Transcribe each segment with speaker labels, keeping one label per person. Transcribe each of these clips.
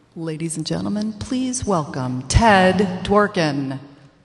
Speaker 1: Ladies and gentlemen, please welcome Ted Dworkin.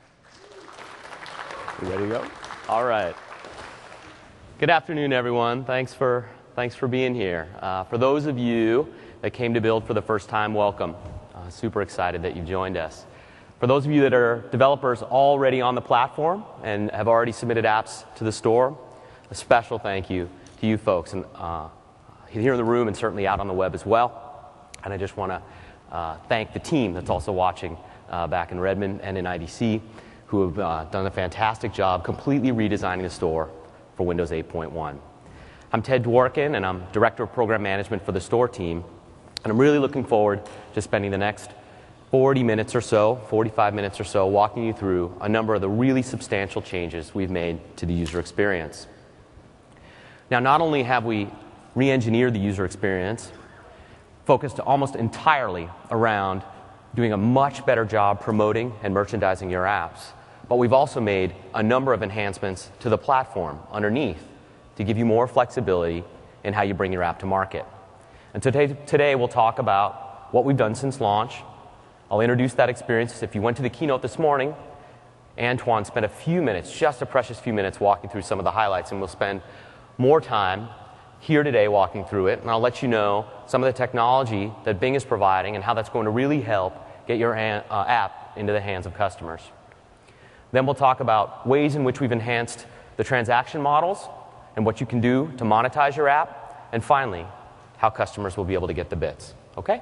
Speaker 2: You ready to go? All right. Good afternoon, everyone. Thanks for being here. For those of you that came to Build for the first time, welcome. Super excited that you've joined us. For those of you that are developers already on the platform and have already submitted apps to the store, a special thank you to you folks and here in the room and certainly out on the web as well. And I just want to thank the team that's also watching back in Redmond and in IDC who have done a fantastic job completely redesigning the store for Windows 8.1. I'm Ted Dworkin, and I'm Director of Program Management for the store team. And I'm really looking forward to spending the next 45 minutes or so, walking you through a number of the really substantial changes we've made to the user experience. Now, not only have we re-engineered the user experience, focused almost entirely around doing a much better job promoting and merchandising your apps, but we've also made a number of enhancements to the platform underneath to give you more flexibility in how you bring your app to market. And today we'll talk about what we've done since launch. I'll introduce that experience. If you went to the keynote this morning, Antoine spent a few minutes, just a precious few minutes, walking through some of the highlights, and we'll spend more time here today walking through it, and I'll let you know some of the technology that Bing is providing and how that's going to really help get your app into the hands of customers. Then we'll talk about ways in which we've enhanced the transaction models and what you can do to monetize your app, and finally, how customers will be able to get the bits. Okay?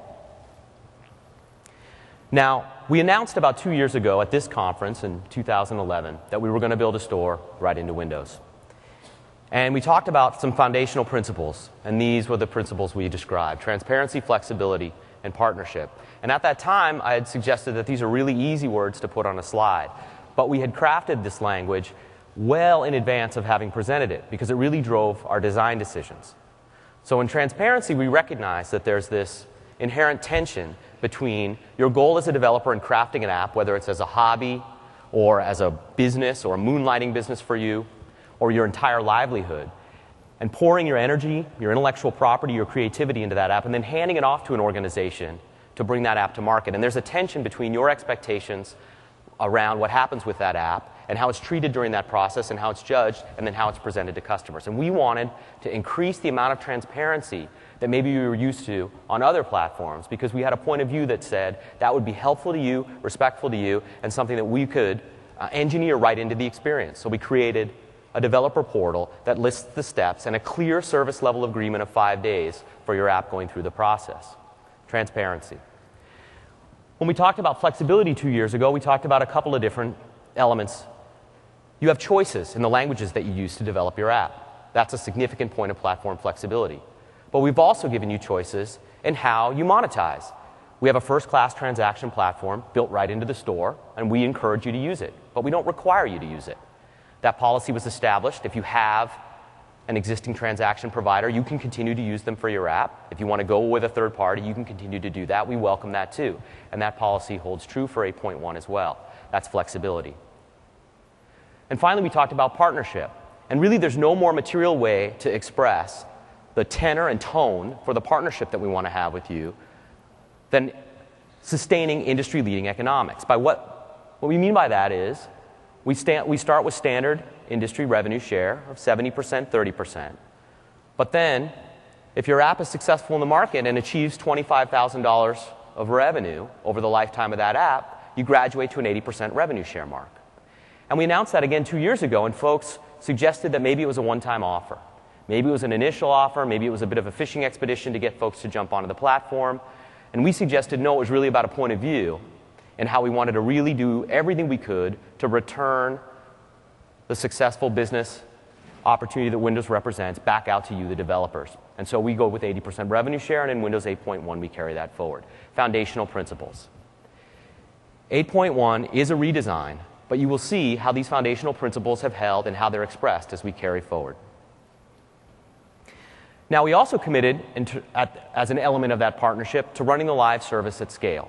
Speaker 2: Now, we announced about 2 years ago at this conference in 2011 that we were going to build a store right into Windows. And we talked about some foundational principles, and these were the principles we described: transparency, flexibility, and partnership. And at that time, I had suggested that these are really easy words to put on a slide. But we had crafted this language well in advance of having presented it, because it really drove our design decisions. So in transparency, we recognize that there's this inherent tension between your goal as a developer in crafting an app, whether it's as a hobby or as a business or a moonlighting business for you, or your entire livelihood, and pouring your energy, your intellectual property, your creativity into that app, and then handing it off to an organization to bring that app to market. And there's a tension between your expectations around what happens with that app and how it's treated during that process and how it's judged and then how it's presented to customers. And we wanted to increase the amount of transparency that maybe you were used to on other platforms, because we had a point of view that said that would be helpful to you, respectful to you, and something that we could engineer right into the experience. So we created a developer portal that lists the steps and a clear service level agreement of 5 days for your app going through the process. Transparency. When we talked about flexibility 2 years ago, we talked about a couple of different elements. You have choices in the languages that you use to develop your app. That's a significant point of platform flexibility. But we've also given you choices in how you monetize. We have a first-class transaction platform built right into the store, and we encourage you to use it, but we don't require you to use it. That policy was established. If you have an existing transaction provider, you can continue to use them for your app. If you want to go with a third party, you can continue to do that. We welcome that too. And that policy holds true for 8.1 as well. That's flexibility. And finally, we talked about partnership. And really, there's no more material way to express the tenor and tone for the partnership that we want to have with you than sustaining industry-leading economics. What we mean by that is we start with standard industry revenue share of 70%, 30%. But then, if your app is successful in the market and achieves $25,000 of revenue over the lifetime of that app, you graduate to an 80% revenue share mark. And we announced that again 2 years ago, and folks suggested that maybe it was a one-time offer. Maybe it was an initial offer, maybe it was a bit of a fishing expedition to get folks to jump onto the platform. And we suggested, no, it was really about a point of view and how we wanted to really do everything we could to return the successful business opportunity that Windows represents back out to you, the developers. And so we go with 80% revenue share, and in Windows 8.1 we carry that forward. Foundational principles. 8.1 is a redesign, but you will see how these foundational principles have held and how they're expressed as we carry forward. Now, we also committed, as an element of that partnership, to running the live service at scale.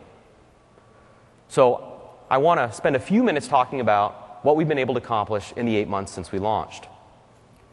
Speaker 2: So I want to spend a few minutes talking about what we've been able to accomplish in the 8 months since we launched.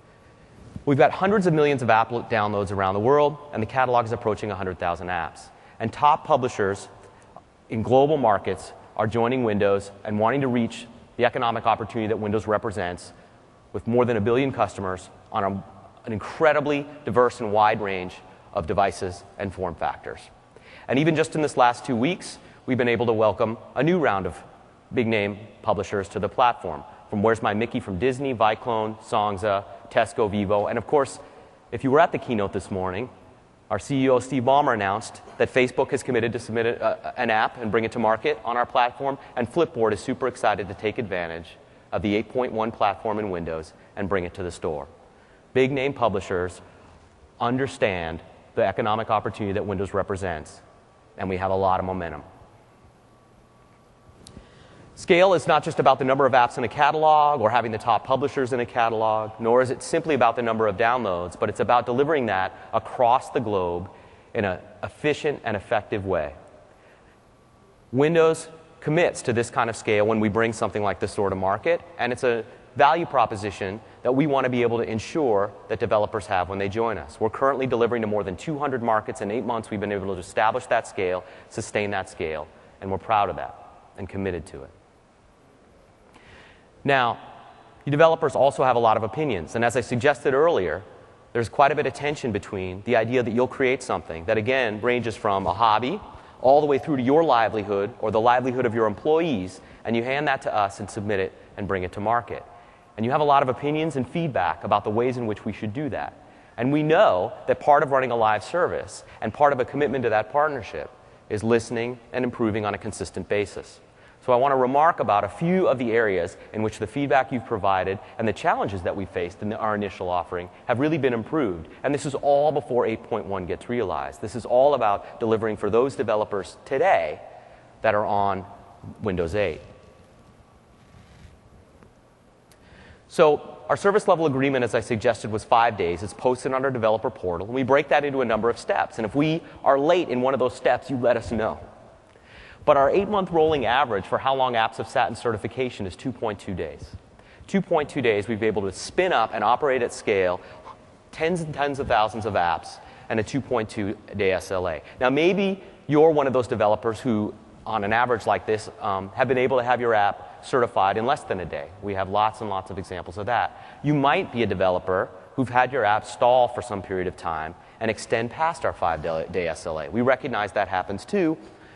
Speaker 2: We've got hundreds of millions of app downloads around the world, and the catalog is approaching 100,000 apps. and top publishers in global markets are joining Windows and wanting to reach the economic opportunity that Windows represents with more than 1 billion customers on an incredibly diverse and wide range of devices and form factors. And even just in this last 2 weeks, we've been able to welcome a new round of big-name publishers to the platform, from Where's My Mickey from Disney, Viclone, Songza, Tesco, Vivo, and of course, if you were at the keynote this morning, our CEO, Steve Ballmer, announced that Facebook has committed to submit an app and bring it to market on our platform, and Flipboard is super excited to take advantage of the 8.1 platform in Windows and bring it to the store. Big-name publishers understand the economic opportunity that Windows represents, and we have a lot of momentum. Scale is not just about the number of apps in a catalog or having the top publishers in a catalog, nor is it simply about the number of downloads, but it's about delivering that across the globe in an efficient and effective way. Windows commits to this kind of scale when we bring something like the store to market, and it's a value proposition that we want to be able to ensure that developers have when they join us. We're currently delivering to more than 200 markets. In 8 months, we've been able to establish that scale, sustain that scale, and we're proud of that and committed to it. Now, you developers also have a lot of opinions, and as I suggested earlier, there's quite a bit of tension between the idea that you'll create something that, again, ranges from a hobby all the way through to your livelihood or the livelihood of your employees, and you hand that to us and submit it and bring it to market. And you have a lot of opinions and feedback about the ways in which we should do that. And we know that part of running a live service and part of a commitment to that partnership is listening and improving on a consistent basis. So I want to remark about a few of the areas in which the feedback you've provided and the challenges that we faced in our initial offering have really been improved. And this is all before 8.1 gets realized. This is all about delivering for those developers today that are on Windows 8. So our service level agreement, as I suggested, was 5 days. It's posted on our developer portal. And we break that into a number of steps. And if we are late in one of those steps, you let us know. But our 8-month rolling average for how long apps have sat in certification is 2.2 days. 2.2 days, we've been able to spin up and operate at scale tens and tens of thousands of apps and a 2.2-day SLA. Now, maybe you're one of those developers who, on an average like this, have been able to have your app certified in less than a day. We have lots and lots of examples of that. You might be a developer who've had your app stall for some period of time and extend past our 5-day SLA. We recognize that happens too.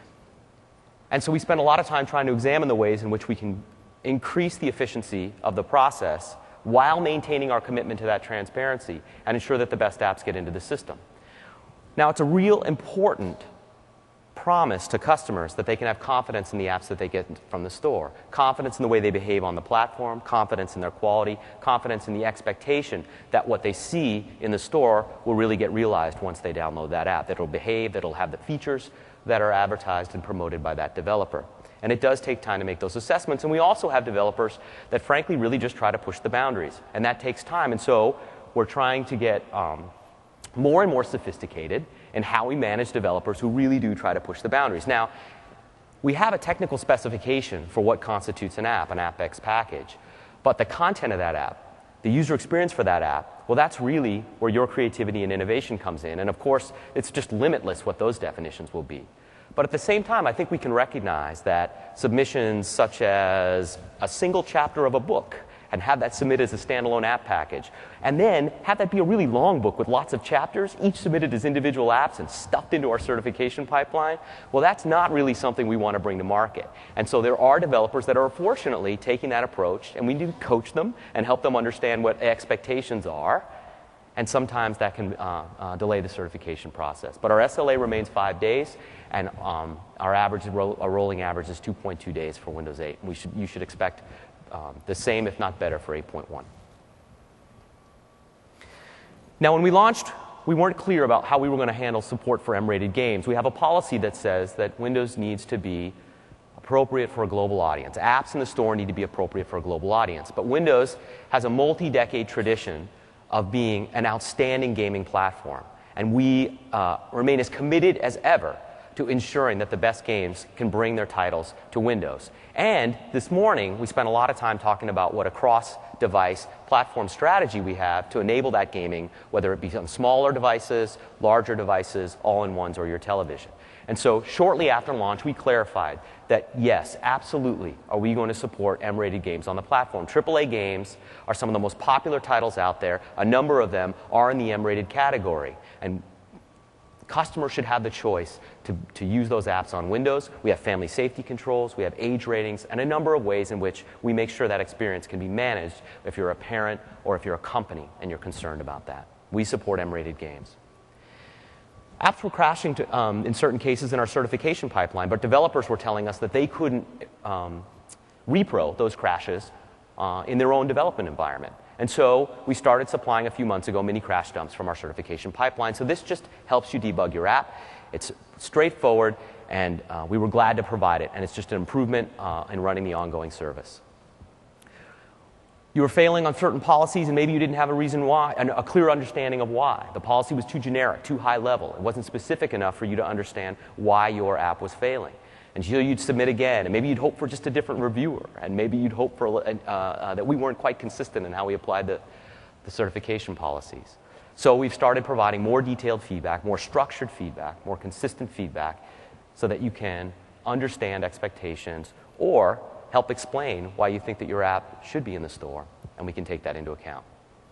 Speaker 2: And so we spend a lot of time trying to examine the ways in which we can increase the efficiency of the process while maintaining our commitment to that transparency and ensure that the best apps get into the system. Now, it's a real important promise to customers that they can have confidence in the apps that they get from the store, confidence in the way they behave on the platform, confidence in their quality, confidence in the expectation that what they see in the store will really get realized once they download that app, that it'll behave, that it'll have the features that are advertised and promoted by that developer. And it does take time to make those assessments. And we also have developers that, frankly, really just try to push the boundaries. And that takes time. And so we're trying to get more and more sophisticated in how we manage developers who really do try to push the boundaries. Now, we have a technical specification for what constitutes an app, an AppX package. But the content of that app, the user experience for that app, well, that's really where your creativity and innovation comes in. And of course, it's just limitless what those definitions will be. But at the same time, I think we can recognize that submissions such as a single chapter of a book and have that submitted as a standalone app package, and then have that be a really long book with lots of chapters, each submitted as individual apps and stuffed into our certification pipeline, well, that's not really something we want to bring to market. And so there are developers that are fortunately taking that approach, and we need to coach them and help them understand what expectations are, and sometimes that can delay the certification process. But our SLA remains 5 days, and our rolling average is 2.2 days for Windows 8. You should expect the same, if not better, for 8.1. Now, when we launched, we weren't clear about how we were going to handle support for M-rated games. We have a policy that says that Windows needs to be appropriate for a global audience. Apps in the store need to be appropriate for a global audience. But Windows has a multi-decade tradition of being an outstanding gaming platform. And we remain as committed as ever to ensuring that the best games can bring their titles to Windows. And this morning, we spent a lot of time talking about what a cross-device platform strategy we have to enable that gaming, whether it be on smaller devices, larger devices, all-in-ones, or your television. And so shortly after launch, we clarified that, yes, absolutely, are we going to support M-rated games on the platform. AAA games are some of the most popular titles out there. A number of them are in the M-rated category. And customers should have the choice to use those apps on Windows. We have family safety controls, we have age ratings, and a number of ways in which we make sure that experience can be managed if you're a parent or if you're a company and you're concerned about that. We support M-rated games. Apps were crashing in certain cases in our certification pipeline, but developers were telling us that they couldn't repro those crashes in their own development environment. And so we started supplying a few months ago mini crash dumps from our certification pipeline. So this just helps you debug your app. It's straightforward, and we were glad to provide it. And it's just an improvement in running the ongoing service. You were failing on certain policies, and maybe you didn't have a reason why, a clear understanding of why. The policy was too generic, too high level. It wasn't specific enough for you to understand why your app was failing. And so you'd submit again, and maybe you'd hope for just a different reviewer, and maybe you'd hope for that we weren't quite consistent in how we applied the certification policies. So we've started providing more detailed feedback, more structured feedback, more consistent feedback, so that you can understand expectations or help explain why you think that your app should be in the store, and we can take that into account.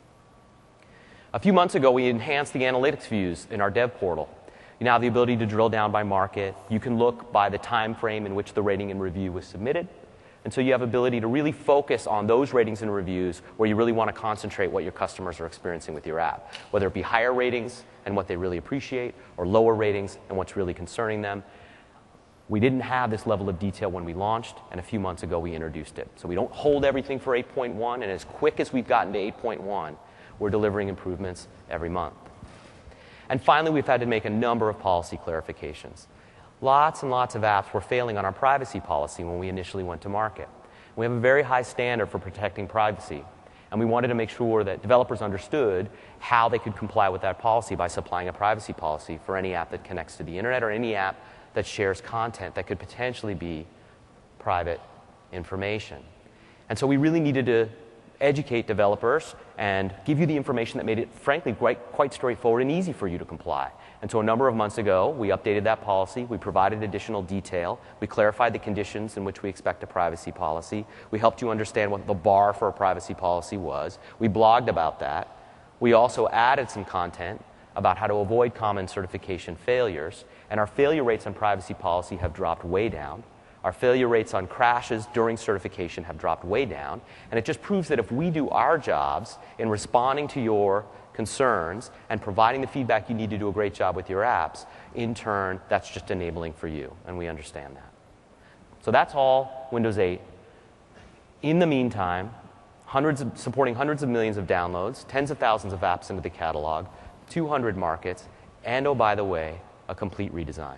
Speaker 2: A few months ago, we enhanced the analytics views in our dev portal. You now have the ability to drill down by market. You can look by the time frame in which the rating and review was submitted. And so you have ability to really focus on those ratings and reviews where you really want to concentrate what your customers are experiencing with your app, whether it be higher ratings and what they really appreciate, or lower ratings and what's really concerning them. We didn't have this level of detail when we launched, and a few months ago we introduced it. So we don't hold everything for 8.1, and as quick as we've gotten to 8.1, we're delivering improvements every month. And finally, we've had to make a number of policy clarifications. Lots and lots of apps were failing on our privacy policy when we initially went to market. We have a very high standard for protecting privacy, and we wanted to make sure that developers understood how they could comply with that policy by supplying a privacy policy for any app that connects to the internet or any app that shares content that could potentially be private information. And so we really needed to educate developers and give you the information that made it, frankly, quite straightforward and easy for you to comply. And so a number of months ago, we updated that policy. We provided additional detail. We clarified the conditions in which we expect a privacy policy. We helped you understand what the bar for a privacy policy was. We blogged about that. We also added some content about how to avoid common certification failures. And our failure rates on privacy policy have dropped way down. Our failure rates on crashes during certification have dropped way down. And it just proves that if we do our jobs in responding to your concerns and providing the feedback you need to do a great job with your apps, in turn, that's just enabling for you. And we understand that. So that's all Windows 8. In the meantime, supporting hundreds of millions of downloads, tens of thousands of apps into the catalog, 200 markets, and, oh, by the way, a complete redesign.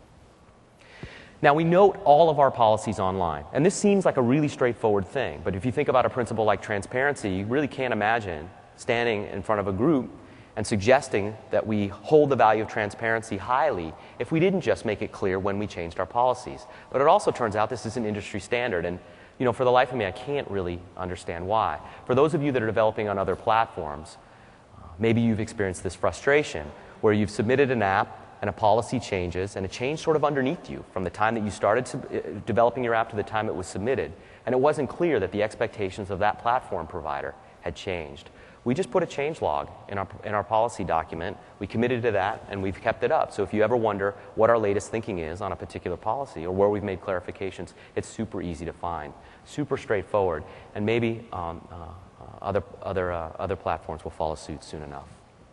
Speaker 2: Now, we note all of our policies online, and this seems like a really straightforward thing, but if you think about a principle like transparency, you really can't imagine standing in front of a group and suggesting that we hold the value of transparency highly if we didn't just make it clear when we changed our policies. But it also turns out this is an industry standard, and for the life of me, I can't really understand why. For those of you that are developing on other platforms, maybe you've experienced this frustration where you've submitted an app and a policy changes, and it changed sort of underneath you from the time that you started developing your app to the time it was submitted, and it wasn't clear that the expectations of that platform provider had changed. We just put a change log in our policy document. We committed to that, and we've kept it up. So if you ever wonder what our latest thinking is on a particular policy or where we've made clarifications, it's super easy to find, super straightforward, and maybe other platforms will follow suit soon enough.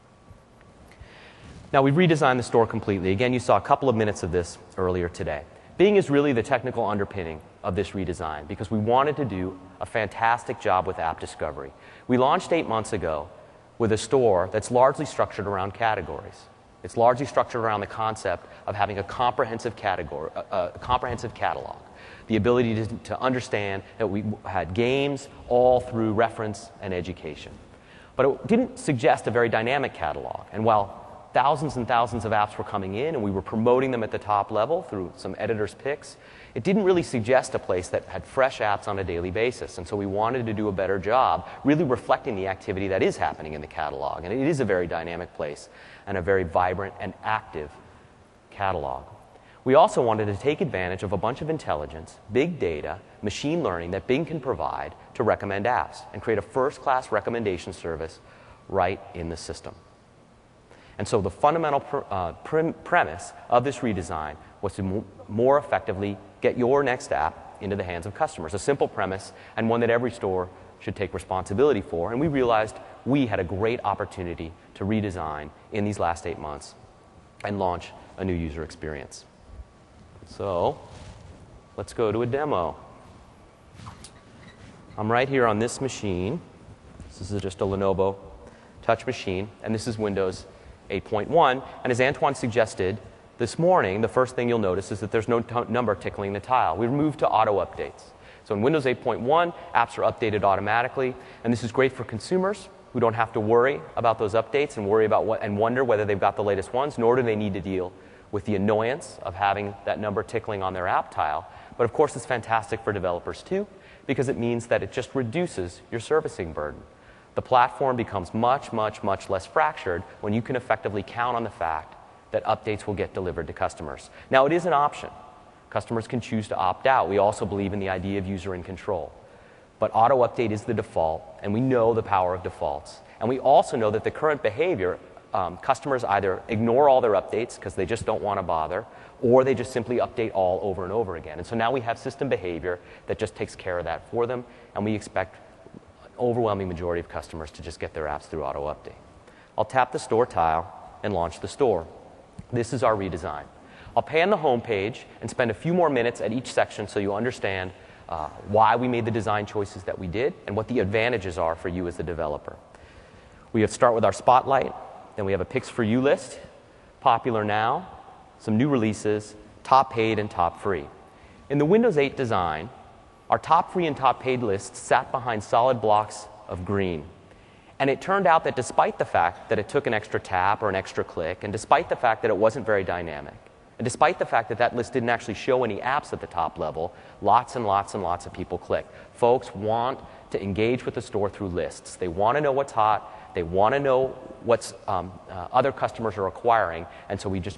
Speaker 2: Now, we've redesigned the store completely. Again, you saw a couple of minutes of this earlier today. Bing is really the technical underpinning of this redesign because we wanted to do a fantastic job with app discovery. We launched 8 months ago with a store that's largely structured around categories. It's largely structured around the concept of having a comprehensive catalog, the ability to understand that we had games all through reference and education. But it didn't suggest a very dynamic catalog. And while thousands and thousands of apps were coming in, and we were promoting them at the top level through some editors' picks. It didn't really suggest a place that had fresh apps on a daily basis, and so we wanted to do a better job really reflecting the activity that is happening in the catalog. And it is a very dynamic place and a very vibrant and active catalog. We also wanted to take advantage of a bunch of intelligence, big data, machine learning that Bing can provide to recommend apps and create a first-class recommendation service right in the system. And so the fundamental premise of this redesign was to more effectively get your next app into the hands of customers. A simple premise, and one that every store should take responsibility for. And we realized we had a great opportunity to redesign in these last 8 months and launch a new user experience. So let's go to a demo. I'm right here on this machine. This is just a Lenovo touch machine, and this is Windows 8.1. And as Antoine suggested this morning, the first thing you'll notice is that there's no number tickling the tile. We moved to auto updates. So in Windows 8.1, apps are updated automatically, and this is great for consumers who don't have to worry about those updates and worry about and wonder whether they've got the latest ones, nor do they need to deal with the annoyance of having that number tickling on their app tile. But of course, it's fantastic for developers too, because it means that it just reduces your servicing burden. The platform becomes much, much, much less fractured when you can effectively count on the fact that updates will get delivered to customers. Now, it is an option. Customers can choose to opt out. We also believe in the idea of user in control. But auto update is the default, and we know the power of defaults. And we also know that the current behavior, customers either ignore all their updates because they just don't want to bother, or they just simply update all over and over again. And so now we have system behavior that just takes care of that for them, and we expect an overwhelming majority of customers to just get their apps through auto update. I'll tap the store tile and launch the store. This is our redesign. I'll pan the home page and spend a few more minutes at each section so you understand why we made the design choices that we did and what the advantages are for you as the developer. We start with our spotlight. Then we have a Picks for You list, popular now, some new releases, top paid and top free. In the Windows 8 design, our top free and top paid lists sat behind solid blocks of green. And it turned out that despite the fact that it took an extra tap or an extra click, and despite the fact that it wasn't very dynamic, and despite the fact that that list didn't actually show any apps at the top level, lots and lots and lots of people clicked. Folks want to engage with the store through lists. They want to know what's hot. They want to know what other customers are acquiring, and so we just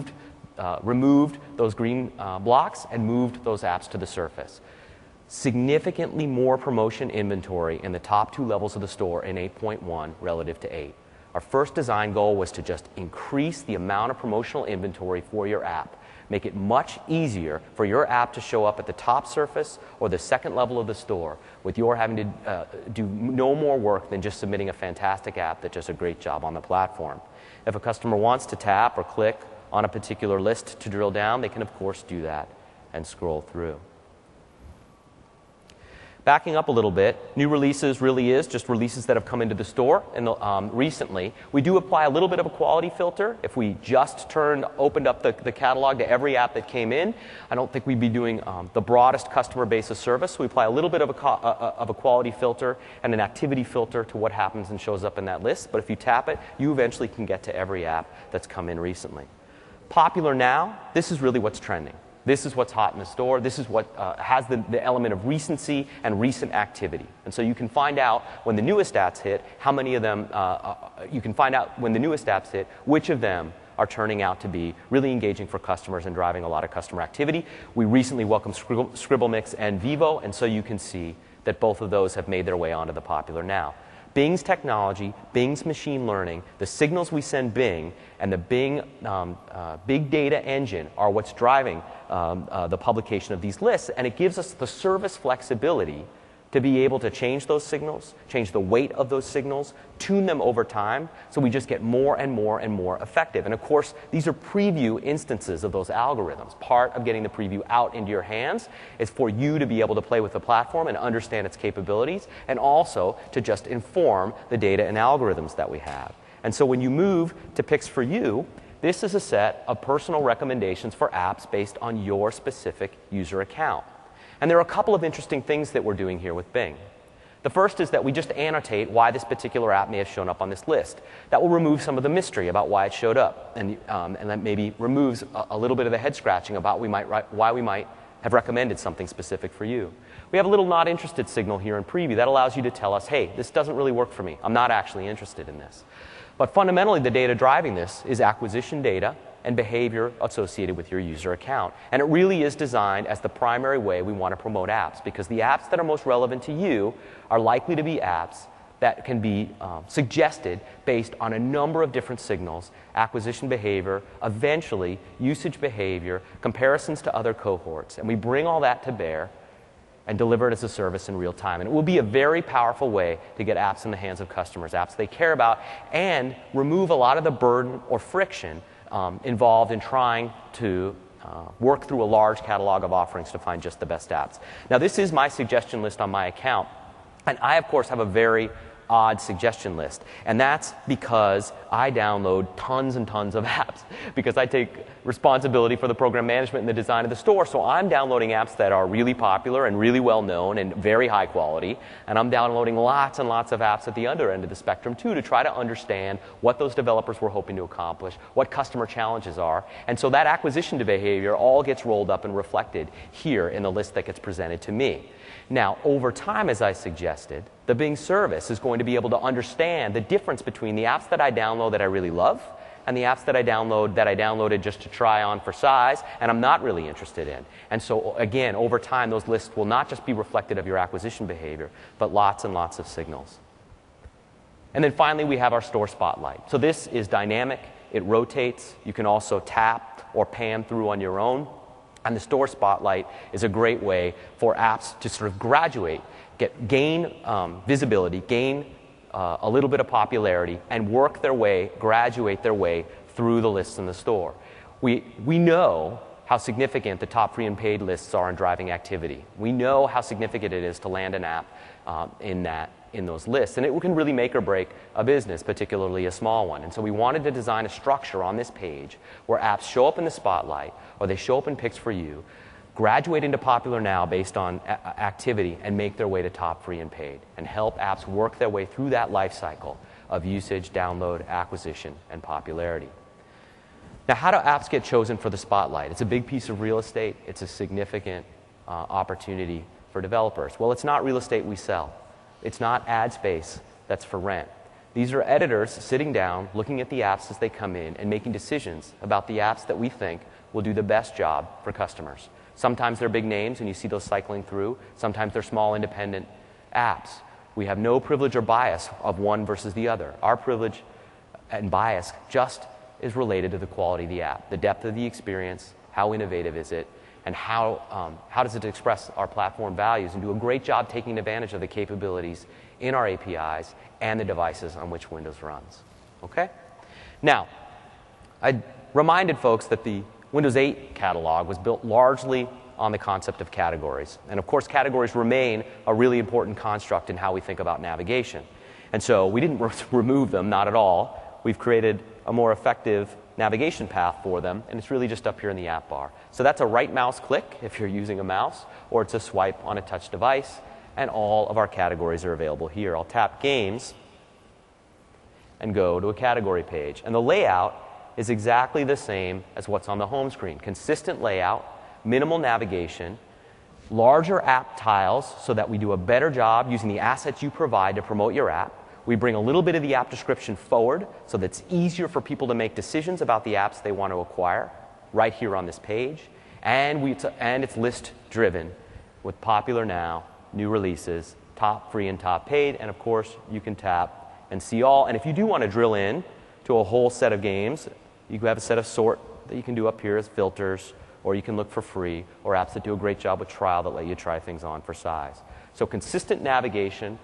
Speaker 2: removed those green blocks and moved those apps to the surface. Significantly more promotion inventory in the top 2 levels of the store in 8.1 relative to 8. Our first design goal was to just increase the amount of promotional inventory for your app. Make it much easier for your app to show up at the top surface or the second level of the store, with your having to do no more work than just submitting a fantastic app that does a great job on the platform. If a customer wants to tap or click on a particular list to drill down, they can of course do that and scroll through. Backing up a little bit, new releases really is just releases that have come into the store recently. We do apply a little bit of a quality filter. If we just opened up the catalog to every app that came in, I don't think we'd be doing the broadest customer base of service. So we apply a little bit of a quality filter and an activity filter to what happens and shows up in that list. But if you tap it, you eventually can get to every app that's come in recently. Popular now, this is really what's trending. This is what's hot in the store. This is what has the element of recency and recent activity. And so you can find out when the newest apps hit, how many of them, you can find out when the newest apps hit, which of them are turning out to be really engaging for customers and driving a lot of customer activity. We recently welcomed Scribblemix and Vivo, and so you can see that both of those have made their way onto the popular now. Bing's technology, Bing's machine learning, the signals we send Bing, and the Bing big data engine are what's driving the publication of these lists, and it gives us the service flexibility to be able to change those signals, change the weight of those signals, tune them over time, so we just get more and more and more effective. And of course, these are preview instances of those algorithms. Part of getting the preview out into your hands is for you to be able to play with the platform and understand its capabilities, and also to just inform the data and algorithms that we have. And so when you move to Picks for You, this is a set of personal recommendations for apps based on your specific user account. And there are a couple of interesting things that we're doing here with Bing. The first is that we just annotate why this particular app may have shown up on this list. That will remove some of the mystery about why it showed up, and that maybe removes a little bit of the head scratching about why we might have recommended something specific for you. We have a little not interested signal here in preview that allows you to tell us, hey, this doesn't really work for me. I'm not actually interested in this. But fundamentally, the data driving this is acquisition data and behavior associated with your user account. And it really is designed as the primary way we want to promote apps, because the apps that are most relevant to you are likely to be apps that can be suggested based on a number of different signals: acquisition behavior, eventually usage behavior, comparisons to other cohorts. And we bring all that to bear and deliver it as a service in real time. And it will be a very powerful way to get apps in the hands of customers, apps they care about, and remove a lot of the burden or friction involved in trying to work through a large catalog of offerings to find just the best apps. Now, this is my suggestion list on my account, and I, of course, have a very odd suggestion list. And that's because I download tons and tons of apps, because I take responsibility for the program management and the design of the store. So I'm downloading apps that are really popular and really well known and very high quality. And I'm downloading lots and lots of apps at the other end of the spectrum too, to try to understand what those developers were hoping to accomplish, what customer challenges are. And so that acquisition behavior all gets rolled up and reflected here in the list that gets presented to me. Now, over time, as I suggested, the Bing service is going to be able to understand the difference between the apps that I download that I really love and the apps that I downloaded just to try on for size and I'm not really interested in. And so, again, over time, those lists will not just be reflected of your acquisition behavior, but lots and lots of signals. And then finally, we have our store spotlight. So this is dynamic. It rotates. You can also tap or pan through on your own. And the store spotlight is a great way for apps to sort of graduate, gain visibility, gain a little bit of popularity, and work their way, graduate their way through the lists in the store. We know how significant the top free and paid lists are in driving activity. We know how significant it is to land an app in those lists. And it can really make or break a business, particularly a small one. And so we wanted to design a structure on this page where apps show up in the spotlight or they show up in picks for you, graduate into popular now based on activity, and make their way to top free and paid, and help apps work their way through that life cycle of usage, download, acquisition, and popularity. Now, how do apps get chosen for the spotlight? It's a big piece of real estate. It's a significant opportunity for developers. Well, it's not real estate we sell. It's not ad space that's for rent. These are editors sitting down, looking at the apps as they come in, and making decisions about the apps that we think will do the best job for customers. Sometimes they're big names, and you see those cycling through. Sometimes they're small, independent apps. We have no privilege or bias of one versus the other. Our privilege and bias just is related to the quality of the app, the depth of the experience, how innovative is it, and how does it express our platform values and do a great job taking advantage of the capabilities in our APIs and the devices on which Windows runs. Okay? Now, I reminded folks that the Windows 8 catalog was built largely on the concept of categories. And of course, categories remain a really important construct in how we think about navigation. And so we didn't remove them, not at all. We've created a more effective navigation path for them, and it's really just up here in the app bar. So that's a right mouse click if you're using a mouse, or it's a swipe on a touch device, and all of our categories are available here. I'll tap Games and go to a category page. And the layout is exactly the same as what's on the home screen. Consistent layout, minimal navigation, larger app tiles so that we do a better job using the assets you provide to promote your app. We bring a little bit of the app description forward so that it's easier for people to make decisions about the apps they want to acquire right here on this page. And it's list-driven with popular now, new releases, top free and top paid. And, of course, you can tap and see all. And if you do want to drill in to a whole set of games, you have a set of sort that you can do up here as filters, or you can look for free, or apps that do a great job with trial that let you try things on for size. So consistent navigation,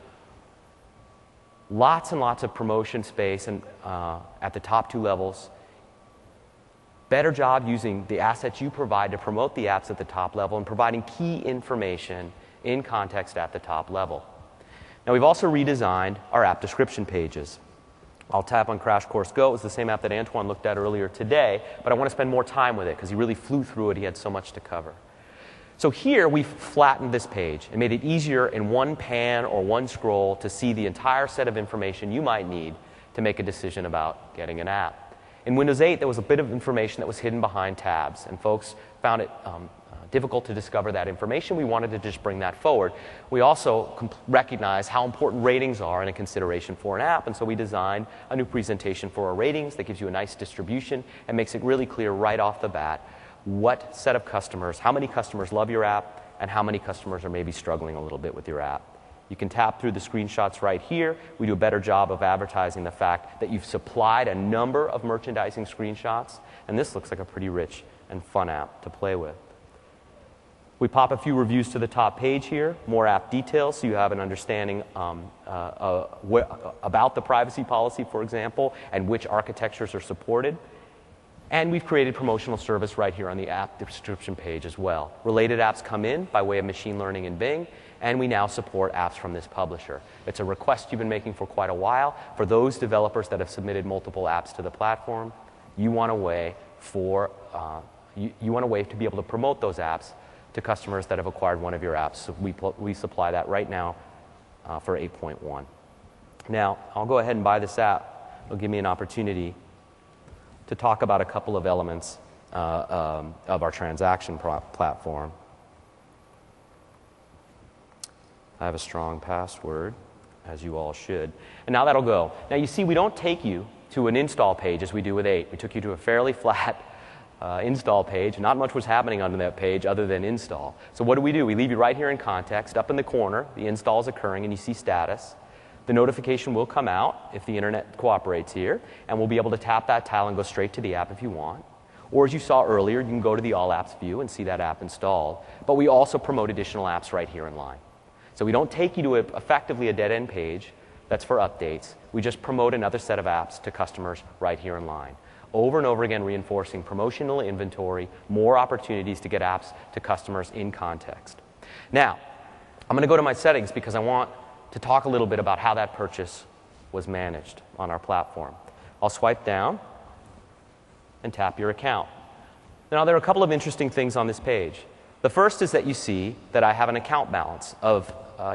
Speaker 2: lots and lots of promotion space and at the top two levels. Better job using the assets you provide to promote the apps at the top level and providing key information in context at the top level. Now, we've also redesigned our app description pages. I'll tap on Crash Course Go. It was the same app that Antoine looked at earlier today, but I want to spend more time with it because he really flew through it. He had so much to cover. So here we've flattened this page and made it easier in one pan or one scroll to see the entire set of information you might need to make a decision about getting an app. In Windows 8, there was a bit of information that was hidden behind tabs, and folks found it difficult to discover that information. We wanted to just bring that forward. We also recognize how important ratings are in a consideration for an app, and so we designed a new presentation for our ratings that gives you a nice distribution and makes it really clear right off the bat what set of customers, how many customers love your app, and how many customers are maybe struggling a little bit with your app. You can tap through the screenshots right here. We do a better job of advertising the fact that you've supplied a number of merchandising screenshots, and this looks like a pretty rich and fun app to play with. We pop a few reviews to the top page here, more app details so you have an understanding about the privacy policy, for example, and which architectures are supported. And we've created promotional service right here on the app description page as well. Related apps come in by way of machine learning in Bing, and we now support apps from this publisher. It's a request you've been making for quite a while. For those developers that have submitted multiple apps to the platform, you want a way to be able to promote those apps to customers that have acquired one of your apps. So we supply that right now for 8.1. Now, I'll go ahead and buy this app. It'll give me an opportunity to talk about a couple of elements of our transaction platform. I have a strong password, as you all should. And now that'll go. Now you see, we don't take you to an install page as we do with 8. We took you to a fairly flat install page. Not much was happening on that page other than install. So what do? We leave you right here in context. Up in the corner, the install is occurring, and you see status. The notification will come out if the internet cooperates here, and we'll be able to tap that tile and go straight to the app if you want. Or as you saw earlier, you can go to the All Apps view and see that app installed. But we also promote additional apps right here in line. So we don't take you to effectively a dead-end page that's for updates. We just promote another set of apps to customers right here in line. Over and over again, reinforcing promotional inventory, more opportunities to get apps to customers in context. Now, I'm going to go to my settings because I want to talk a little bit about how that purchase was managed on our platform. I'll swipe down and tap your account. Now, there are a couple of interesting things on this page. The first is that you see that I have an account balance of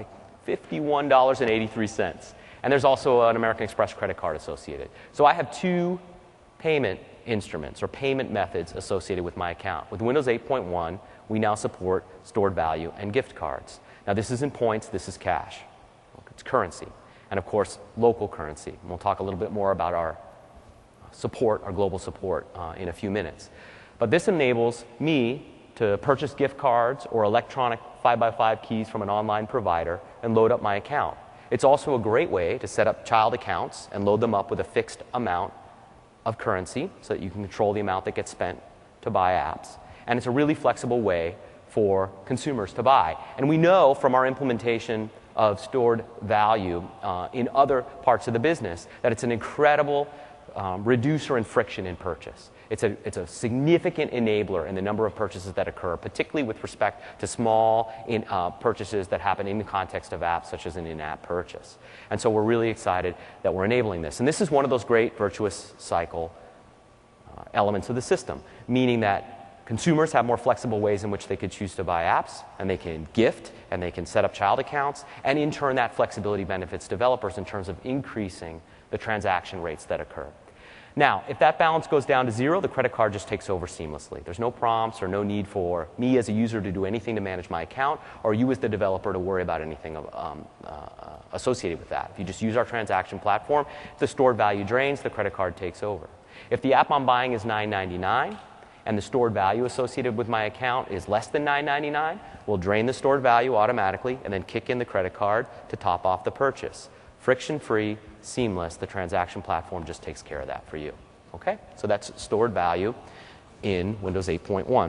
Speaker 2: $51.83, and there's also an American Express credit card associated. So I have two payment instruments or payment methods associated with my account. With Windows 8.1, we now support stored value and gift cards. Now, this isn't points, this is cash. It's currency. And of course, local currency. And we'll talk a little bit more about our support, our global support, in a few minutes. But this enables me to purchase gift cards or electronic 5x5 keys from an online provider and load up my account. It's also a great way to set up child accounts and load them up with a fixed amount of currency so that you can control the amount that gets spent to buy apps. And it's a really flexible way for consumers to buy. And we know from our implementation of stored value in other parts of the business that it's an incredible reducer in friction in purchase. It's a significant enabler in the number of purchases that occur, particularly with respect to small purchases that happen in the context of apps, such as an in-app purchase. And so we're really excited that we're enabling this. And this is one of those great virtuous cycle elements of the system, meaning that consumers have more flexible ways in which they could choose to buy apps, and they can gift, and they can set up child accounts, and in turn that flexibility benefits developers in terms of increasing the transaction rates that occur. Now, if that balance goes down to 0, the credit card just takes over seamlessly. There's no prompts or no need for me as a user to do anything to manage my account, or you as the developer to worry about anything associated with that. If you just use our transaction platform, if the stored value drains, the credit card takes over. If the app I'm buying is $9.99 and the stored value associated with my account is less than $9.99, we'll drain the stored value automatically and then kick in the credit card to top off the purchase. Friction-free, seamless, the transaction platform just takes care of that for you. Okay? So that's stored value in Windows 8.1.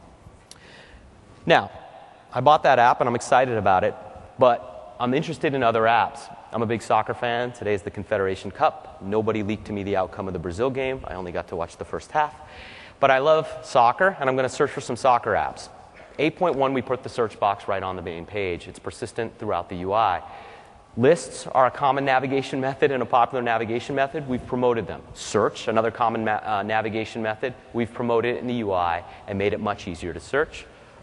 Speaker 2: Now, I bought that app and I'm excited about it, but I'm interested in other apps. I'm a big soccer fan. Today is the Confederation Cup. Nobody leaked to me the outcome of the Brazil game. I only got to watch the first half. But I love soccer, and I'm going to search for some soccer apps. 8.1, we put the search box right on the main page. It's persistent throughout the UI. Lists are a common navigation method and a popular navigation method. We've promoted them. Search, another common navigation method. We've promoted it in the UI and made it much easier to search.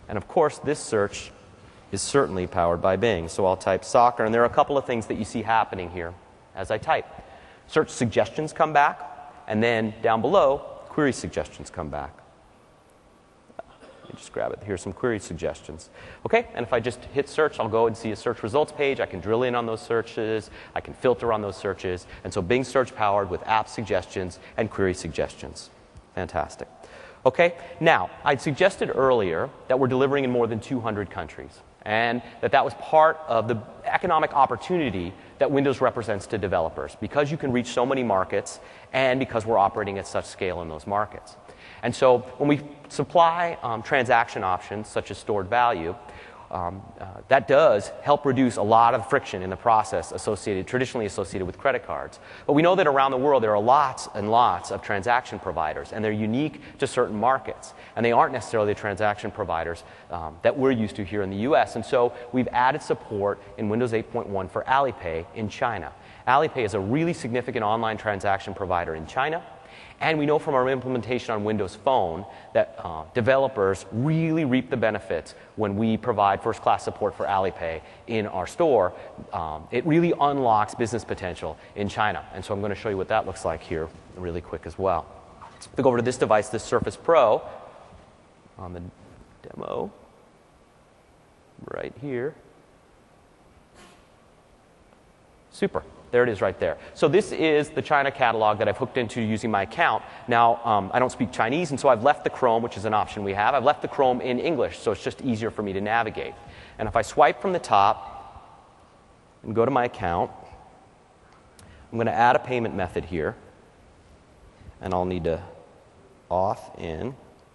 Speaker 2: And of course, this search is certainly powered by Bing. So I'll type soccer, and there are a couple of things that you see happening here as I type. Search suggestions come back, and then down below, query suggestions come back. Let me just grab it. Here's some query suggestions. Okay, and if I just hit search, I'll go and see a search results page. I can drill in on those searches. I can filter on those searches. And so Bing search powered with app suggestions and query suggestions. Fantastic. Okay, now, I'd suggested earlier that we're delivering in more than 200 countries, and that was part of the economic opportunity that Windows represents to developers, because you can reach so many markets and because we're operating at such scale in those markets. And so when we supply transaction options such as stored value, that does help reduce a lot of friction in the process traditionally associated with credit cards. But we know that around the world there are lots and lots of transaction providers, and they're unique to certain markets. And they aren't necessarily the transaction providers that we're used to here in the US. And so we've added support in Windows 8.1 for Alipay in China. Alipay is a really significant online transaction provider in China. And we know from our implementation on Windows Phone that developers really reap the benefits when we provide first-class support for Alipay in our store. It really unlocks business potential in China. And so I'm going to show you what that looks like here really quick as well. If we go over to this device, this Surface Pro, on the demo right here. Super. There it is right there. So this is the China catalog that I've hooked into using my account. Now, I don't speak Chinese, and so I've left the Chrome, which is an option we have. I've left the Chrome in English, so it's just easier for me to navigate. And if I swipe from the top and go to my account, I'm going to add a payment method here. And I'll need to auth in.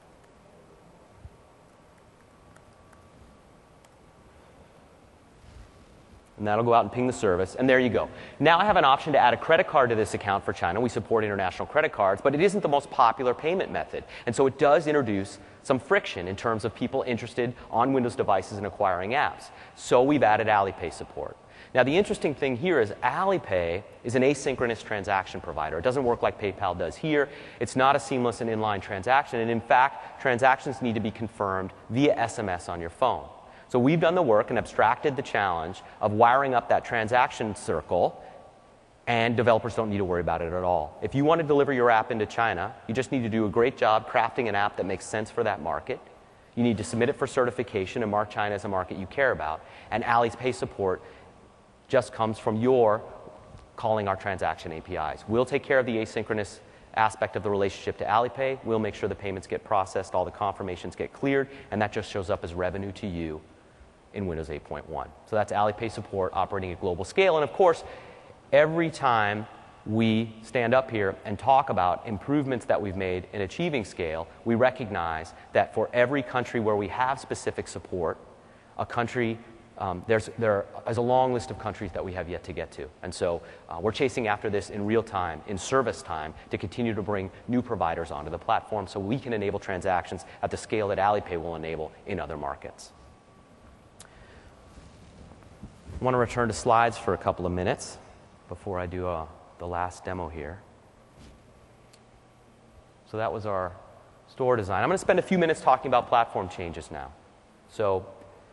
Speaker 2: And that'll go out and ping the service, and there you go. Now I have an option to add a credit card to this account for China. We support international credit cards, but it isn't the most popular payment method. And so it does introduce some friction in terms of people interested on Windows devices and acquiring apps. So we've added Alipay support. Now the interesting thing here is Alipay is an asynchronous transaction provider. It doesn't work like PayPal does here. It's not a seamless and inline transaction, and in fact, transactions need to be confirmed via SMS on your phone. So we've done the work and abstracted the challenge of wiring up that transaction circle, and developers don't need to worry about it at all. If you want to deliver your app into China, you just need to do a great job crafting an app that makes sense for that market. You need to submit it for certification and mark China as a market you care about. And Alipay support just comes from your calling our transaction APIs. We'll take care of the asynchronous aspect of the relationship to Alipay. We'll make sure the payments get processed, all the confirmations get cleared, and that just shows up as revenue to you in Windows 8.1. So that's Alipay support operating at global scale. And of course, every time we stand up here and talk about improvements that we've made in achieving scale, we recognize that for every country where we have specific support, a country, there's a long list of countries that we have yet to get to. And so we're chasing after this in real time, in service time, to continue to bring new providers onto the platform so we can enable transactions at the scale that Alipay will enable in other markets. I want to return to slides for a couple of minutes before I do the last demo here. So that was our store design. I'm going to spend a few minutes talking about platform changes now. So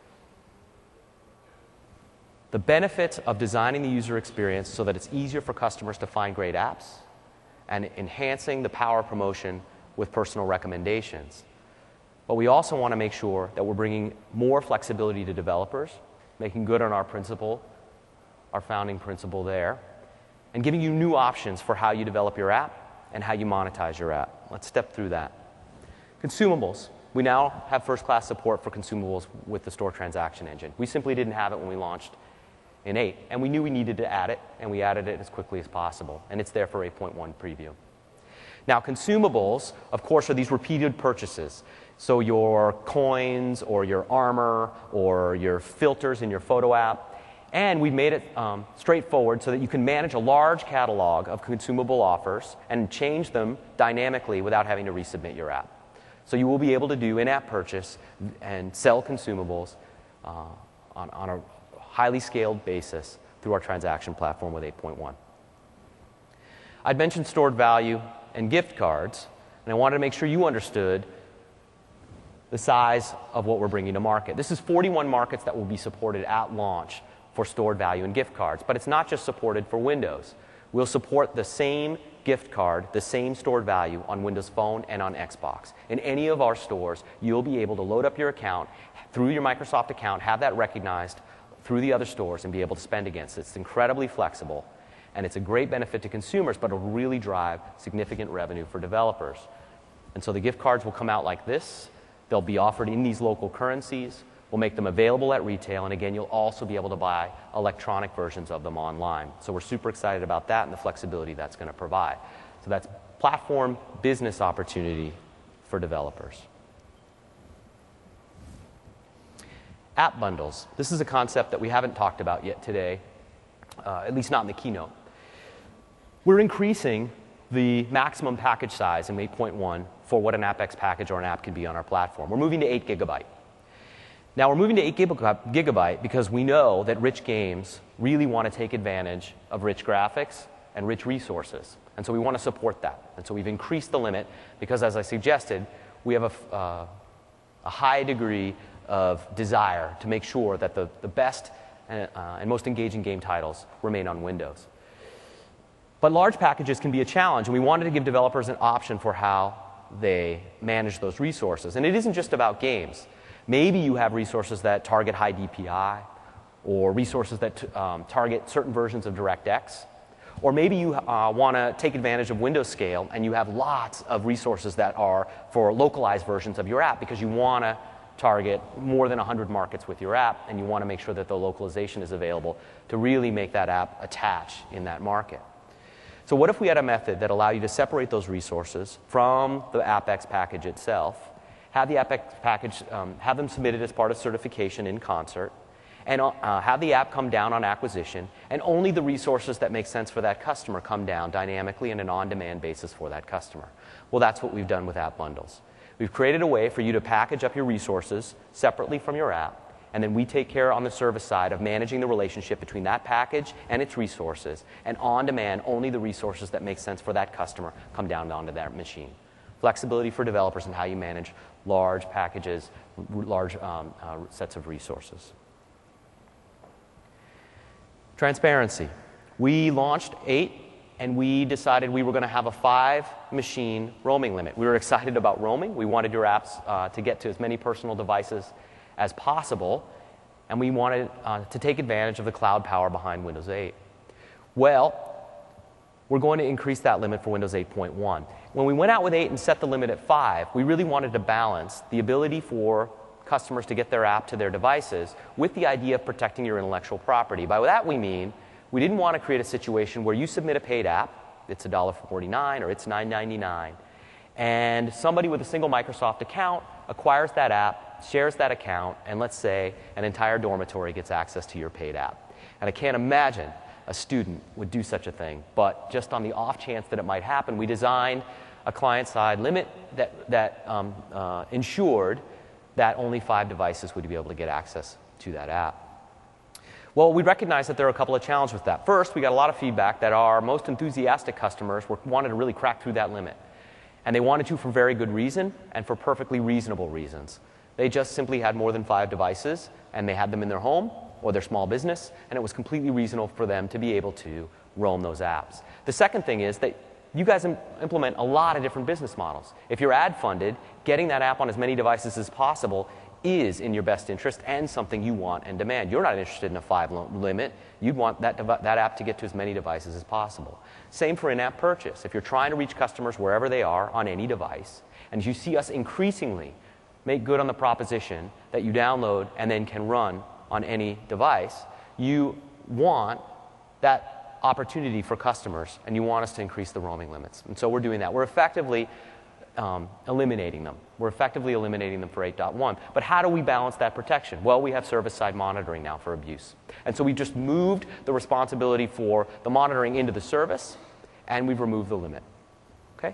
Speaker 2: the benefits of designing the user experience so that it's easier for customers to find great apps, and enhancing the power promotion with personal recommendations. But we also want to make sure that we're bringing more flexibility to developers, making good on our principle, our founding principle there, and giving you new options for how you develop your app and how you monetize your app. Let's step through that. Consumables. We now have first-class support for consumables with the store transaction engine. We simply didn't have it when we launched in 8, and we knew we needed to add it, and we added it as quickly as possible, and it's there for 8.1 preview. Now, consumables, of course, are these repeated purchases. So your coins or your armor or your filters in your photo app. And we've made it straightforward so that you can manage a large catalog of consumable offers and change them dynamically without having to resubmit your app. So you will be able to do in-app purchase and sell consumables on a highly scaled basis through our transaction platform with 8.1. I'd mentioned stored value and gift cards, and I wanted to make sure you understood the size of what we're bringing to market. This is 41 markets that will be supported at launch for stored value and gift cards. But it's not just supported for Windows. We'll support the same gift card, the same stored value on Windows Phone and on Xbox. In any of our stores, you'll be able to load up your account through your Microsoft account, have that recognized through the other stores, and be able to spend against it. It's incredibly flexible, and it's a great benefit to consumers, but it'll really drive significant revenue for developers. And so the gift cards will come out like this. They'll be offered in these local currencies. We'll make them available at retail, and again, you'll also be able to buy electronic versions of them online. So we're super excited about that and the flexibility that's going to provide. So that's platform business opportunity for developers. App bundles. This is a concept that we haven't talked about yet today, at least not in the keynote. We're increasing the maximum package size in 8.1 for what an AppX package or an app can be on our platform. We're moving to 8 gigabyte. Now, we're moving to 8 gigabyte because we know that rich games really want to take advantage of rich graphics and rich resources. And so we want to support that. And so we've increased the limit because, as I suggested, we have a high degree of desire to make sure that the best and most engaging game titles remain on Windows. But large packages can be a challenge, and we wanted to give developers an option for how they manage those resources. And it isn't just about games. Maybe you have resources that target high DPI, or resources that target certain versions of DirectX. Or maybe you want to take advantage of Windows Scale, and you have lots of resources that are for localized versions of your app because you want to target more than 100 markets with your app, and you want to make sure that the localization is available to really make that app attach in that market. So what if we had a method that allowed you to separate those resources from the AppX package itself, have the AppX package, have them submitted as part of certification in concert, and have the app come down on acquisition, and only the resources that make sense for that customer come down dynamically in an on-demand basis for that customer? Well, that's what we've done with app bundles. We've created a way for you to package up your resources separately from your app, and then we take care on the service side of managing the relationship between that package and its resources, and on-demand, only the resources that make sense for that customer come down onto that machine. Flexibility for developers in how you manage large packages, large sets of resources. Transparency. We launched 8, and we decided we were going to have a 5-machine roaming limit. We were excited about roaming. We wanted your apps to get to as many personal devices as possible, and we wanted to take advantage of the cloud power behind Windows 8. Well, we're going to increase that limit for Windows 8.1. When we went out with 8 and set the limit at 5, we really wanted to balance the ability for customers to get their app to their devices with the idea of protecting your intellectual property. By that we mean we didn't want to create a situation where you submit a paid app, it's $1.49 or it's $9.99, and somebody with a single Microsoft account acquires that app, shares that account, and let's say an entire dormitory gets access to your paid app. And I can't imagine a student would do such a thing, but just on the off chance that it might happen, we designed a client-side limit that ensured that only 5 devices would be able to get access to that app. Well, we recognize that there are a couple of challenges with that. First, we got a lot of feedback that our most enthusiastic customers wanted to really crack through that limit. And they wanted to for very good reason and for perfectly reasonable reasons. They just simply had more than 5 devices, and they had them in their home or their small business, and it was completely reasonable for them to be able to roam those apps. The second thing is that you guys implement a lot of different business models. If you're ad-funded, getting that app on as many devices as possible is in your best interest and something you want and demand. You're not interested in a 5 limit. You'd want that app to get to as many devices as possible. Same for in-app purchase. If you're trying to reach customers wherever they are on any device, and you see us increasingly make good on the proposition that you download and then can run on any device, you want that opportunity for customers, and you want us to increase the roaming limits. And so we're doing that. We're effectively eliminating them. We're effectively eliminating them for 8.1. But how do we balance that protection? Well, we have service-side monitoring now for abuse. And so we just moved the responsibility for the monitoring into the service, and we've removed the limit. Okay?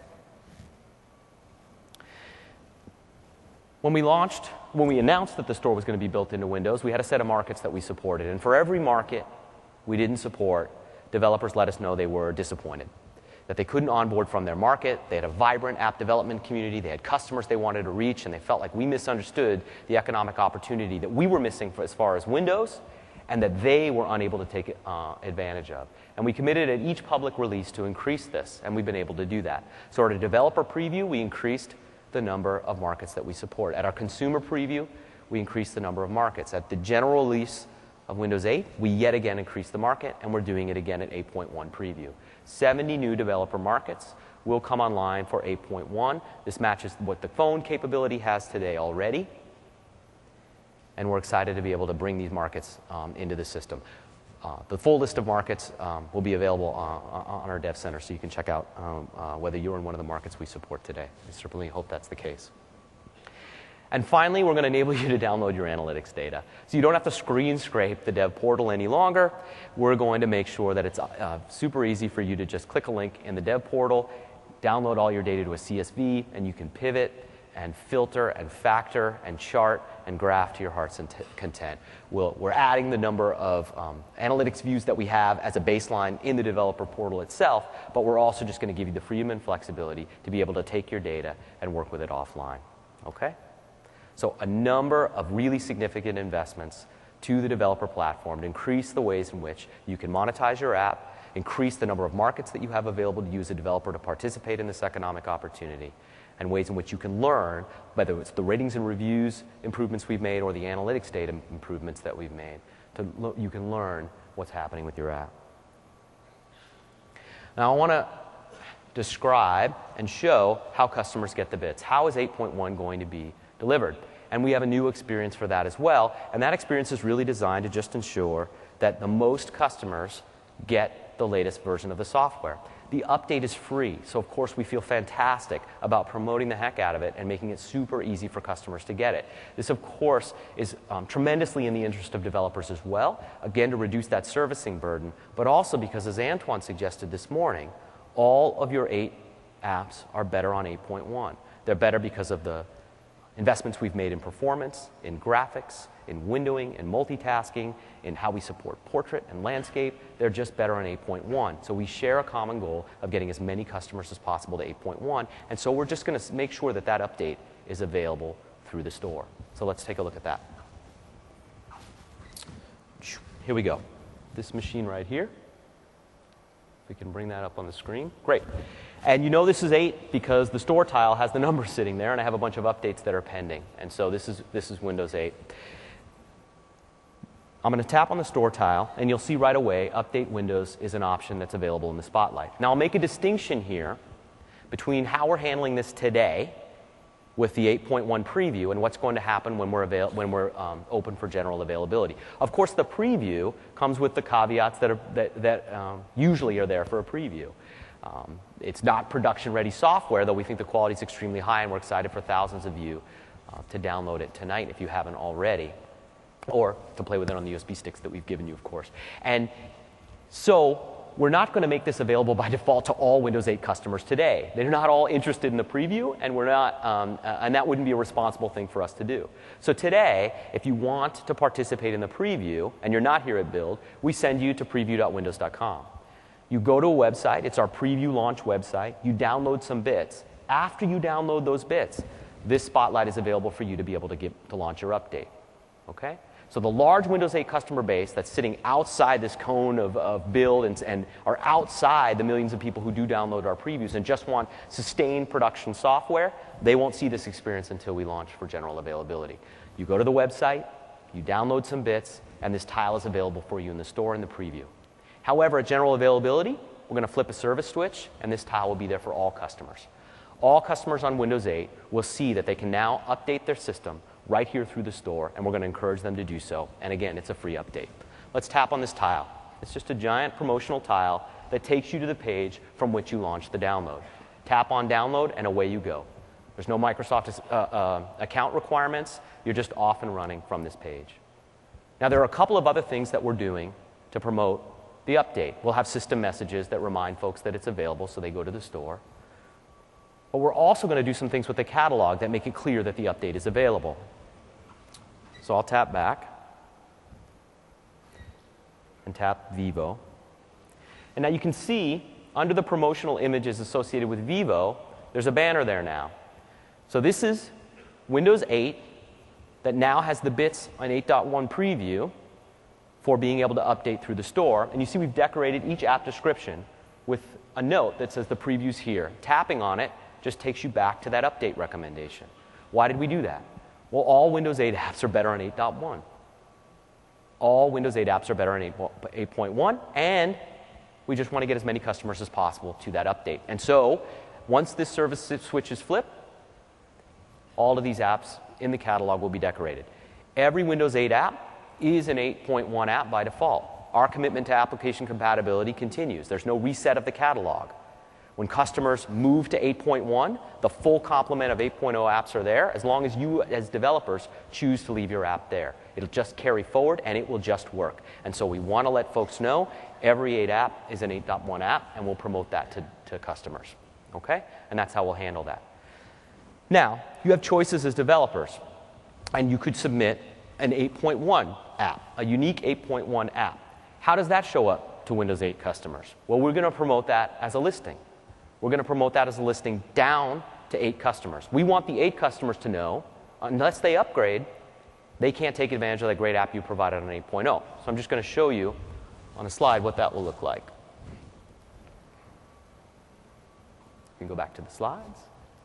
Speaker 2: When we announced that the store was going to be built into Windows, we had a set of markets that we supported. And for every market we didn't support, developers let us know they were disappointed. that they couldn't onboard from their market. They had a vibrant app development community. They had customers they wanted to reach, and they felt like we misunderstood the economic opportunity that we were missing as far as Windows, and that they were unable to take advantage of. And we committed at each public release to increase this, and we've been able to do that. So at a developer preview, we increased the number of markets that we support. At our consumer preview, we increased the number of markets. At the general release of Windows 8, we yet again increased the market, and we're doing it again at 8.1 preview. 70 new developer markets will come online for 8.1. This matches what the phone capability has today already, and we're excited to be able to bring these markets into the system. The full list of markets will be available on our Dev Center, so you can check out whether you're in one of the markets we support today. I certainly hope that's the case. And finally, we're going to enable you to download your analytics data. So you don't have to screen scrape the dev portal any longer. We're going to make sure that it's super easy for you to just click a link in the dev portal, download all your data to a CSV, and you can pivot and filter and factor and chart and graph to your heart's content. We're adding the number of analytics views that we have as a baseline in the developer portal itself, but we're also just going to give you the freedom and flexibility to be able to take your data and work with it offline. Okay? So a number of really significant investments to the developer platform to increase the ways in which you can monetize your app, increase the number of markets that you have available to use a developer to participate in this economic opportunity, and ways in which you can learn, whether it's the ratings and reviews improvements we've made or the analytics data improvements that we've made, you can learn what's happening with your app. Now I want to describe and show how customers get the bits. How is 8.1 going to be delivered? And we have a new experience for that as well, and that experience is really designed to just ensure that the most customers get the latest version of the software. The update is free, so of course we feel fantastic about promoting the heck out of it and making it super easy for customers to get it. This of course is tremendously in the interest of developers as well, again to reduce that servicing burden, but also because, as Antoine suggested this morning, all of your 8 apps are better on 8.1. They're better because of the investments we've made in performance, in graphics, in windowing, in multitasking, in how we support portrait and landscape. They're just better on 8.1. So we share a common goal of getting as many customers as possible to 8.1. And so we're just going to make sure that that update is available through the store. So let's take a look at that. Here we go. This machine right here. If we can bring that up on the screen. Great. And you know this is 8 because the store tile has the numbers sitting there, and I have a bunch of updates that are pending. And so this is Windows 8. I'm going to tap on the store tile, and you'll see right away Update Windows is an option that's available in the Spotlight. Now I'll make a distinction here between how we're handling this today with the 8.1 preview and what's going to happen when we're open for general availability. Of course, the preview comes with the caveats that usually are there for a preview. It's not production-ready software, though we think the quality is extremely high, and we're excited for thousands of you to download it tonight if you haven't already, or to play with it on the USB sticks that we've given you, of course. And so we're not going to make this available by default to all Windows 8 customers today. They're not all interested in the preview, and we're not, and that wouldn't be a responsible thing for us to do. So today, if you want to participate in the preview and you're not here at Build, we send you to preview.windows.com. You go to a website, it's our preview launch website, you download some bits. After you download those bits, this Spotlight is available for you to be able to launch your update. Okay? So the large Windows 8 customer base that's sitting outside this cone of Build and are outside the millions of people who do download our previews and just want sustained production software, they won't see this experience until we launch for general availability. You go to the website, you download some bits, and this tile is available for you in the store in the preview. However, at general availability, we're going to flip a service switch, and this tile will be there for all customers. All customers on Windows 8 will see that they can now update their system right here through the store, and we're going to encourage them to do so. And again, it's a free update. Let's tap on this tile. It's just a giant promotional tile that takes you to the page from which you launch the download. Tap on download, and away you go. There's no Microsoft account requirements. You're just off and running from this page. Now, there are a couple of other things that we're doing to promote the update. We'll have system messages that remind folks that it's available so they go to the store. But we're also going to do some things with the catalog that make it clear that the update is available. So I'll tap back and tap Vivo. And now you can see under the promotional images associated with Vivo, there's a banner there now. So this is Windows 8 that now has the bits on 8.1 preview for being able to update through the store. And you see we've decorated each app description with a note that says the preview's here. Tapping on it just takes you back to that update recommendation. Why did we do that? Well, all Windows 8 apps are better on 8.1. All Windows 8 apps are better on 8.1, and we just want to get as many customers as possible to that update. And so, once this service switch is flipped, all of these apps in the catalog will be decorated. Every Windows 8 app is an 8.1 app by default. Our commitment to application compatibility continues. There's no reset of the catalog. When customers move to 8.1, the full complement of 8.0 apps are there, as long as you, as developers, choose to leave your app there. It'll just carry forward, and it will just work. And so we want to let folks know every 8 app is an 8.1 app, and we'll promote that to customers. Okay? And that's how we'll handle that. Now, you have choices as developers, and you could submit an 8.1 app, a unique 8.1 app. How does that show up to Windows 8 customers? Well, we're going to promote that as a listing. We're going to promote that as a listing down to 8 customers. We want the 8 customers to know, unless they upgrade, they can't take advantage of that great app you provided on 8.0. So I'm just going to show you on a slide what that will look like. You can go back to the slides.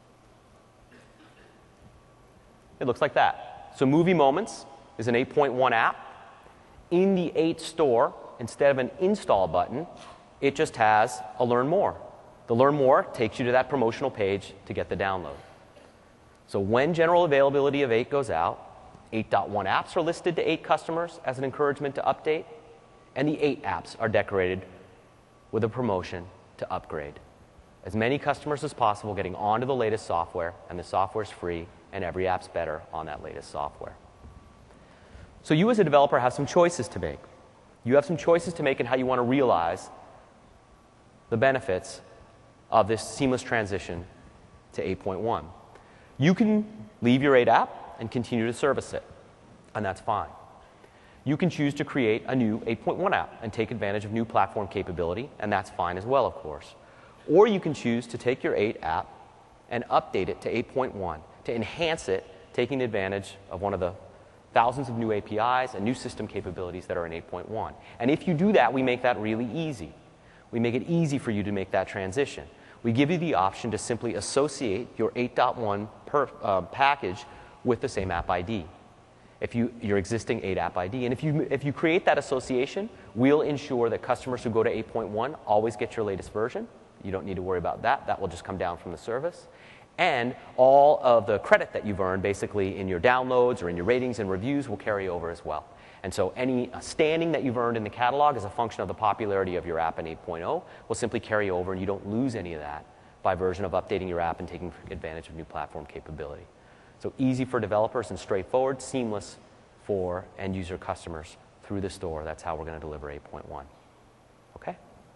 Speaker 2: It looks like that. So Movie Moments is an 8.1 app. In the 8 store, instead of an install button, it just has a Learn More. The Learn More takes you to that promotional page to get the download. So when general availability of 8 goes out, 8.1 apps are listed to 8 customers as an encouragement to update, and the 8 apps are decorated with a promotion to upgrade. As many customers as possible getting onto the latest software, and the software's free, and every app's better on that latest software. So you as a developer have some choices to make. You have some choices to make in how you want to realize the benefits of this seamless transition to 8.1. You can leave your 8 app and continue to service it, and that's fine. You can choose to create a new 8.1 app and take advantage of new platform capability, and that's fine as well, of course. Or you can choose to take your 8 app and update it to 8.1 to enhance it, taking advantage of one of the thousands of new APIs and new system capabilities that are in 8.1. And if you do that, we make that really easy. We make it easy for you to make that transition. We give you the option to simply associate your 8.1 package with the same app ID, your existing 8 app ID. And if you create that association, we'll ensure that customers who go to 8.1 always get your latest version. You don't need to worry about that. That will just come down from the service. And all of the credit that you've earned, basically in your downloads or in your ratings and reviews, will carry over as well. And so any standing that you've earned in the catalog as a function of the popularity of your app in 8.0 will simply carry over, and you don't lose any of that by virtue of updating your app and taking advantage of new platform capability. So easy for developers and straightforward, seamless for end-user customers through the store. That's how we're going to deliver 8.1. Okay?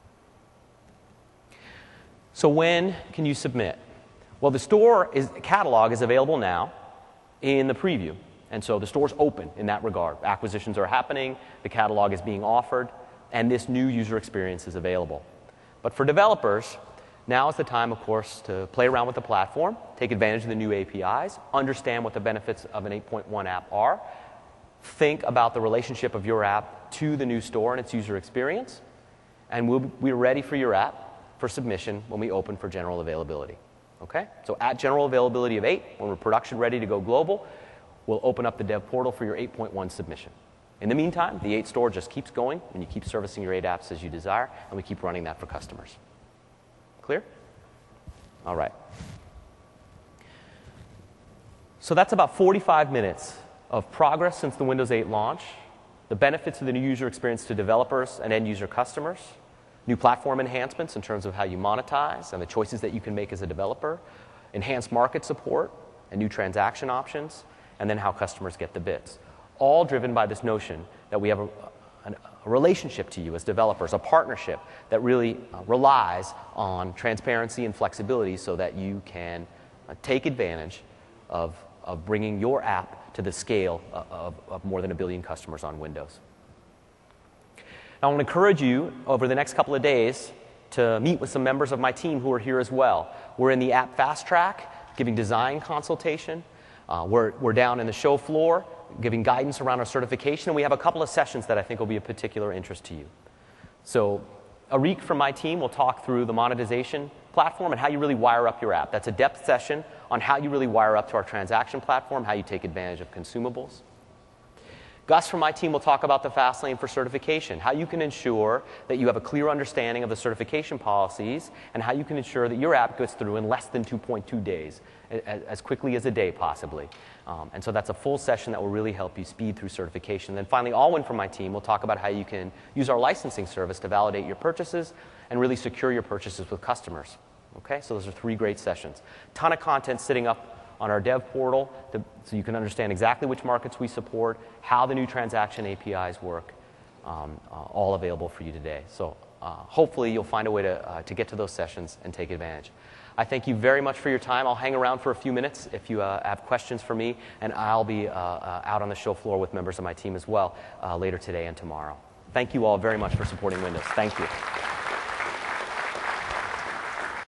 Speaker 2: So when can you submit? Well, the store catalog is available now in the preview. And so the store's open in that regard. Acquisitions are happening, the catalog is being offered, and this new user experience is available. But for developers, now is the time, of course, to play around with the platform, take advantage of the new APIs, understand what the benefits of an 8.1 app are, think about the relationship of your app to the new store and its user experience, and we're ready for your app for submission when we open for general availability. Okay? So at general availability of 8, when we're production ready to go global, we'll open up the dev portal for your 8.1 submission. In the meantime, the 8 store just keeps going, and you keep servicing your 8 apps as you desire, and we keep running that for customers. Clear? All right. So that's about 45 minutes of progress since the Windows 8 launch, the benefits of the new user experience to developers and end-user customers, new platform enhancements in terms of how you monetize and the choices that you can make as a developer, enhanced market support and new transaction options, and then how customers get the bits. All driven by this notion that we have a relationship to you as developers, a partnership that really relies on transparency and flexibility so that you can take advantage of bringing your app to the scale of more than 1 billion customers on Windows. Now, I want to encourage you over the next couple of days to meet with some members of my team who are here as well. We're in the app Fast Track, giving design consultation. We're down in the show floor, giving guidance around our certification, and we have a couple of sessions that I think will be of particular interest to you. So Arik from my team will talk through the monetization platform and how you really wire up your app. That's a depth session on how you really wire up to our transaction platform, how you take advantage of consumables. Gus from my team will talk about the fast lane for certification, how you can ensure that you have a clear understanding of the certification policies and how you can ensure that your app gets through in less than 2.2 days, as quickly as a day possibly. And so that's a full session that will really help you speed through certification. Then finally, Alwyn from my team will talk about how you can use our licensing service to validate your purchases and really secure your purchases with customers. Okay, so those are 3 great sessions. Ton of content sitting up on our dev portal so you can understand exactly which markets we support, how the new transaction APIs work, all available for you today. So hopefully you'll find a way to get to those sessions and take advantage. I thank you very much for your time. I'll hang around for a few minutes if you have questions for me, and I'll be out on the show floor with members of my team as well later today and tomorrow. Thank you all very much for supporting Windows. Thank you.